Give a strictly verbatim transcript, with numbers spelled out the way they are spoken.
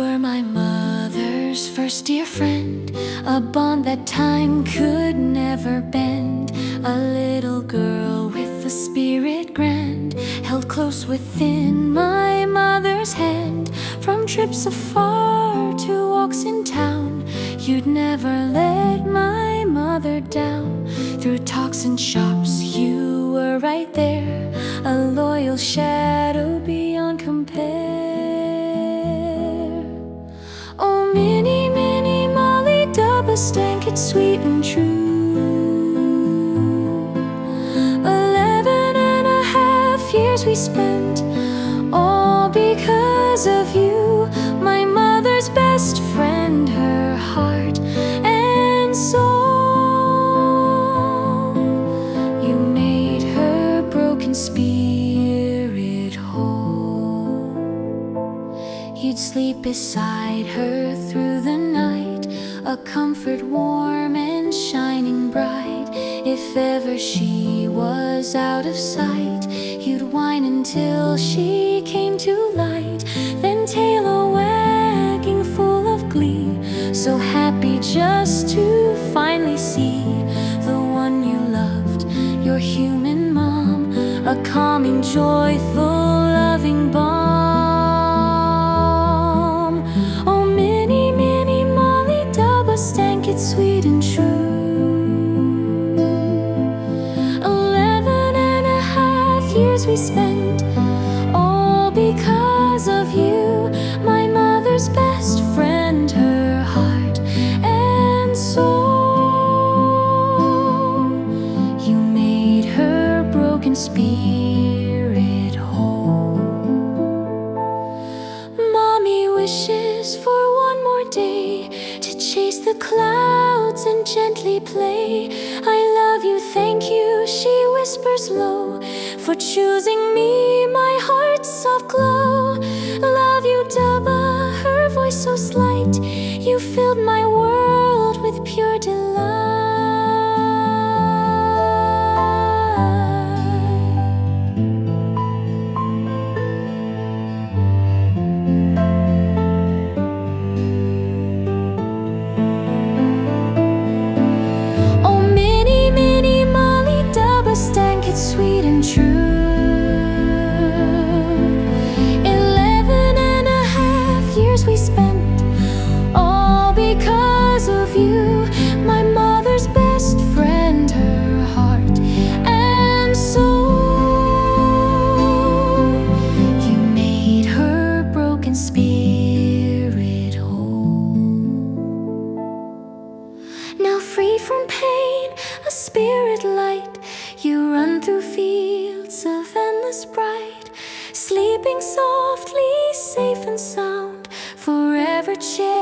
were my mother's first dear friend, a bond that time could never bend. A little girl with a spirit grand, held close within my mother's hand. From trips afar to walks in town, you'd never let my mother down. Through talks and shops, you were right there, a loyal shadow beyond compare. Oh, Minnie, Minnie, Molly, Dubba, stank it sweet and true. Eleven and a half years we spent, all because of you. My mother's best friend, her heart and soul. You made her broken spirit whole. You'd sleep beside her through the night, a comfort warm and shining bright. If ever she was out of sight, you'd whine until she came to light, then tail a wagging full of glee, so happy just to finally see the one you loved, your human mom, a calming, joyful, loving balm. Oh, Minnie, Minnie, Molly, Dubba, stank it sweet and true. Eleven and a half years we spent, all because of you. My mother's best friend, her heart and soul. You made her broken spirit whole. Mommy wishes for one more day to chase the clouds and gently play. I love you, thank you, she whispers low, for choosing me, my heart's soft glow. Love you, Dubba, her voice so slight, you filled my world with pure delight. Oh, Minnie, Minnie, Molly, Dubba, stank it sweet and true. We spent, all because of you. My mother's best friend, her heart and soul. You made her broken spirit whole. Now free from pain, a spirit light, you run through fields of endless bright, sleeping softly, safe and sound, forever cherished.